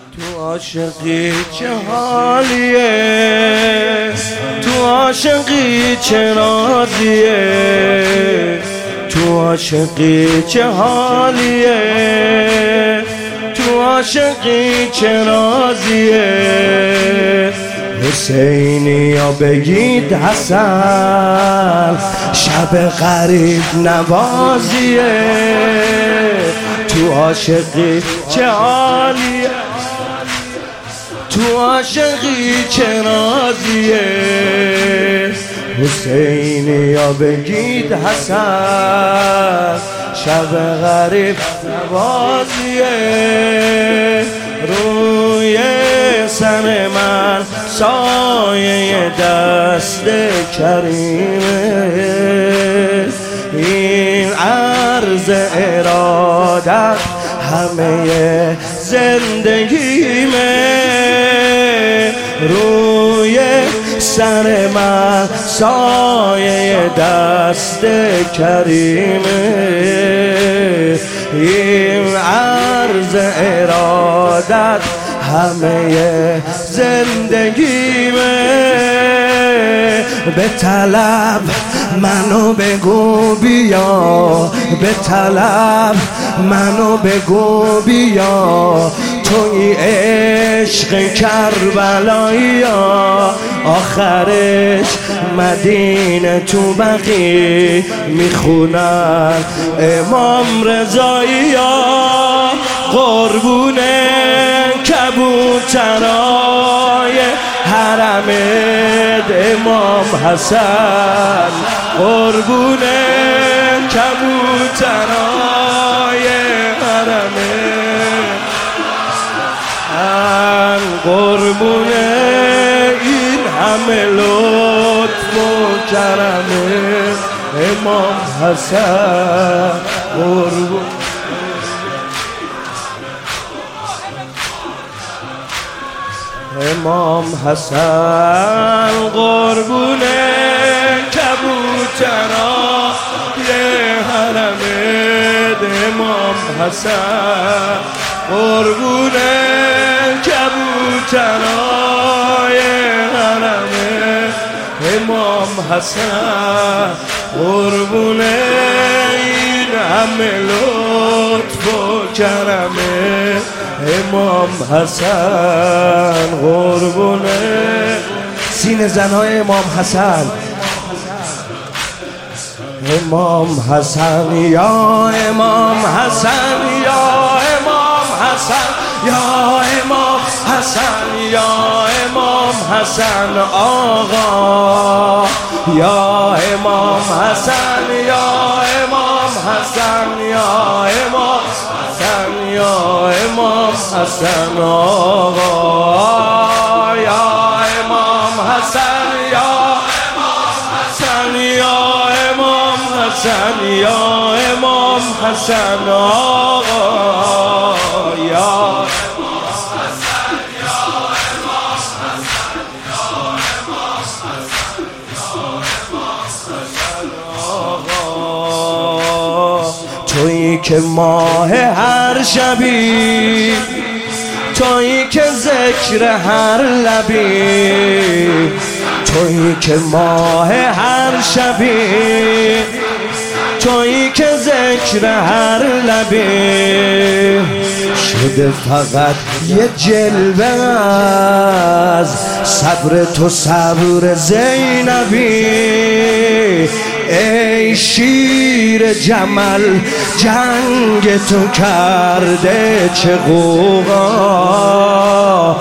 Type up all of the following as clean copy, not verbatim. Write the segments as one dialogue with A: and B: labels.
A: تو عاشقی چه حالیه، تو عاشقی چه نازیه، تو عاشقی چه حالیه، تو عاشقی چه نازیه. حسینی یا بگید حسن، شب غریب نوازیه. تو عاشقی چه حالیه، تو عاشقی چه نازیه. حسینی یا بگید حسن، شب غریب نوازیه. روی سر من سایه دست کریمه، این عرض ارادت همه زندگیمه. روی سر من سایه دست کریمه، این عرض ارادت همه زندگیمه. به طلب منو بگو بیا، به طلب منو بگو بیا. توی عشق کربلایی، آخرش مدینه تو بقی میخونن امام رضایی. قربون کبوترای حرمت امام حسن، قربون کبوترای حرمت، قربون این همه لطف و کرم امام حسن. قربون امام حسن، قربون کبوترای حرمت امام حسن، قربون کبوترای حرمت امام حسن، قربون این همه لطف و کرم امام حسن. قربون سینه زنهای امام حسن، امام حسن یا امام حسن، یا امام حسن، یا امام حسن، یا امام حسن آقا، یا امام حسن، یا امام حسن، یا امام حسن، یا امام حسن آقا، یا امام حسن، یا امام حسن، یا امام حسن، یا امام حسن آقا، یا تویی که ماه هر شبی، تویی که ذکر هر لبی، تویی که ماه هر شبی، تویی که ذکر هر لبی. شده فقط یه جلوه از صبر تو، صبر زینبی. ای شیر جمل جنگ تو کرده چه غوغا،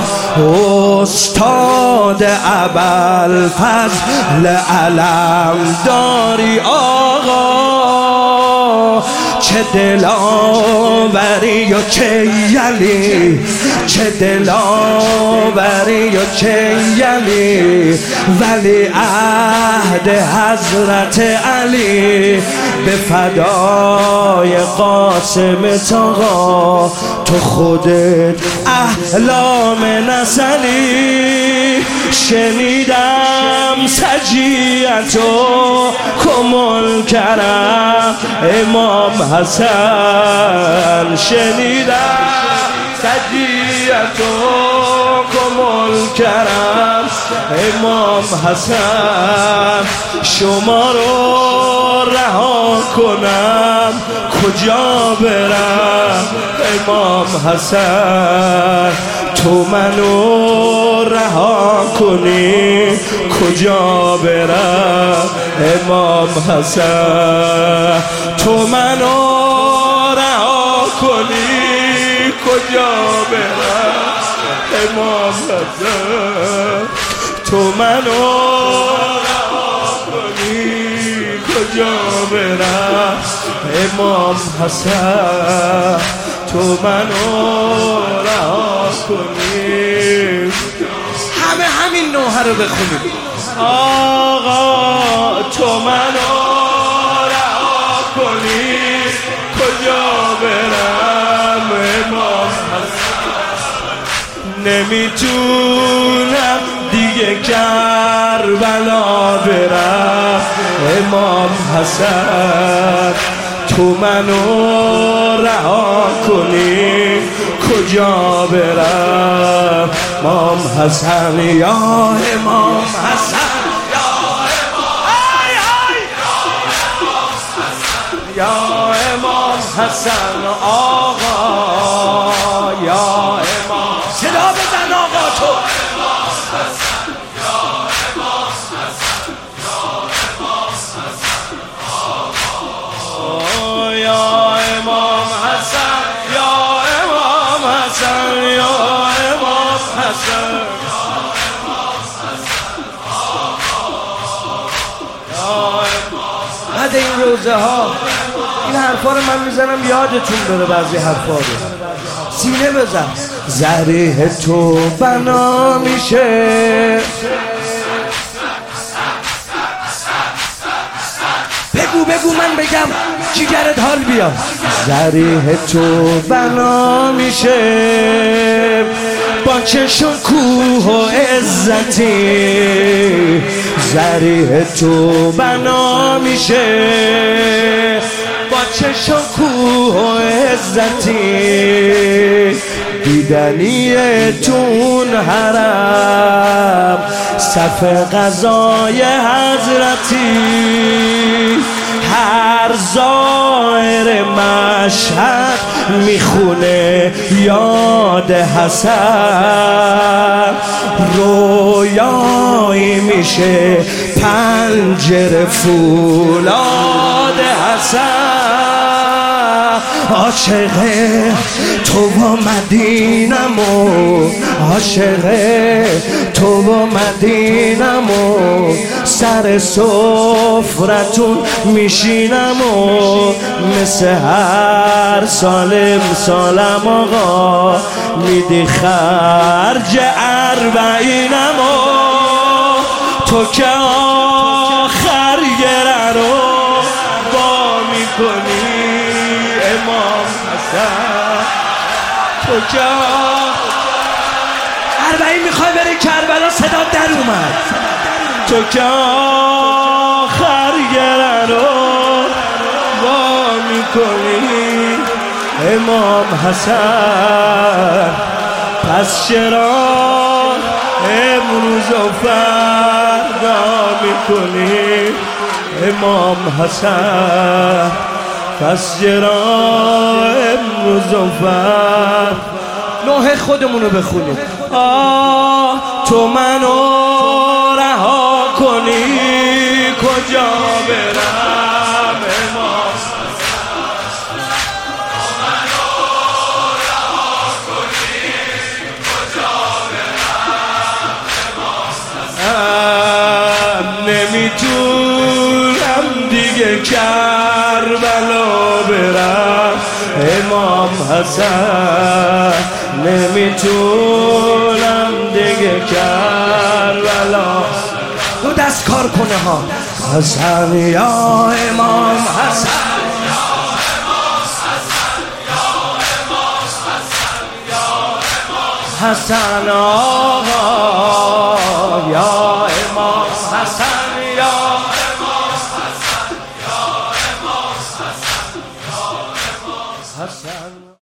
A: استاد ابوالفضل علم داری آقا. چه دلاوری و چه یلی، چه دلاوری و چه یلی. ولی عهد حضرت علی به فدای قاسم تاقا. تو خودت احلام نسلی، شنیدم سجیتو کمل کرم امام حسن. شنیدم سجیتو شخصیت و کمال کرم امام حسن. شما رو رها کنم کجا برم امام حسن؟ تو منو رها کنی کجا برم امام حسن؟ تو منو رها کنی کجا برم امام حسن؟ تو منو رها کنی کجا برم امام حسن؟ تو منو رها کنی. همه همین نوحه رو بخونیم. آقا تو منو رها کنی کجا برم امام حسن؟ نمیتونم دیگه کربلا برم امام حسن. تو منو رها کنی کجا برم امام حسن؟ یا امام حسن، یا امام حسن آقا، یا امام. صدا بزن آقا تو. بعد این روزه ها این حرفا رو من میزنم یادتون بره، بعضی حرفا رو سینه بزن. ذریح تو بنا میشه، بگو من بگم جیگرت حال بیاد. ذریح تو بنا میشه با چشم کوه و عزتی. ذریح تو بنا میشه با چشم کوه و عزتی. دیدنی تون حرم صف قضای حضرتی. هر ظاهر مشهد میخونه یاد حسن. رویایی میشه پنجره فولاد حسن. عاشق تو و مدینم و عاشق تو و مدینم و سر سفرتون میشینم و مثل هر سالم آقا میدی خرج اربعینم و تو که آخر گره رو با میکنی امام حسن. تو که اربعین میخوای بری کربلا صدا در اومد. تو که آخر گره رو با میکنی امام حسن. پس چرا امروز و فردا میکنی امام حسن؟ پس چرا امروز و فردا نوحه خودمونو بخونیم. تو منو رها کنی کجا برم امام حسن؟ تو منو رها کنی کجا برم امام حسن؟ نمیتونم دیگه کربلا برم امام حسن. نمیتونم دیگه کربلا. دو دست کار کنه ها. حسن یا امام حسن، حسن آقا یا